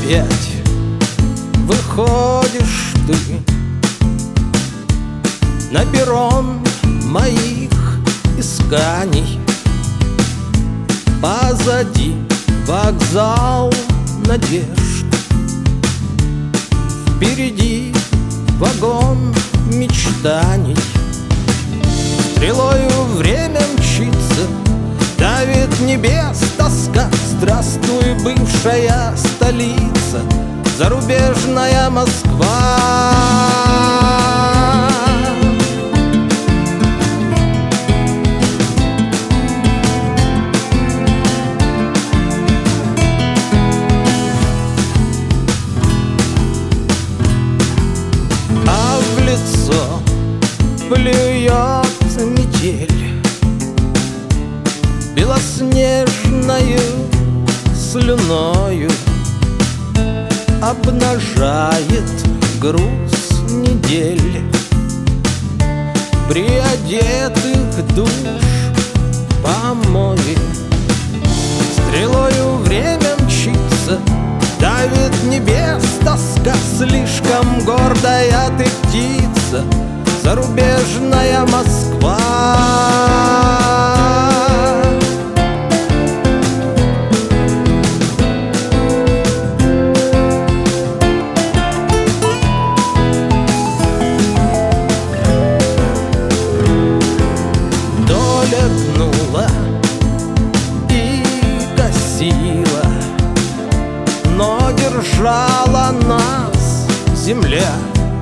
опять выходишь ты на перрон моих исканий. Позади вокзал надежд, впереди вагон мечтаний. Стрелою время мчится, давит небес тоска. Здравствуй, бывшая столица, зарубежная Москва. А в лицо плюет метель белоснежною слюною, обнажает груз недель приодетых душ помои. Стрелою время мчится, давит небес тоска. Слишком гордая ты птица, зарубежная Москва. Доля гнула и косила, но держала нас земля,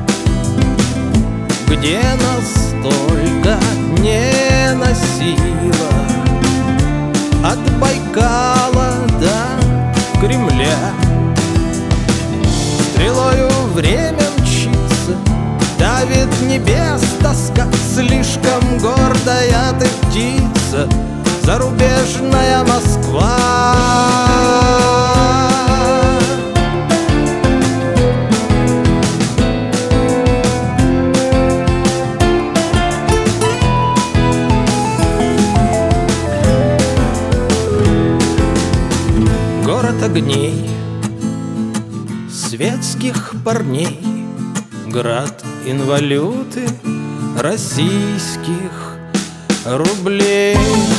где нас только не носила, от Байкала до Кремля. Стрелою время мчится, давит небес тоска. Слишком гордая ты птица, зарубежная Москва. Город огней, светских парней, град инвалюты российских рублей.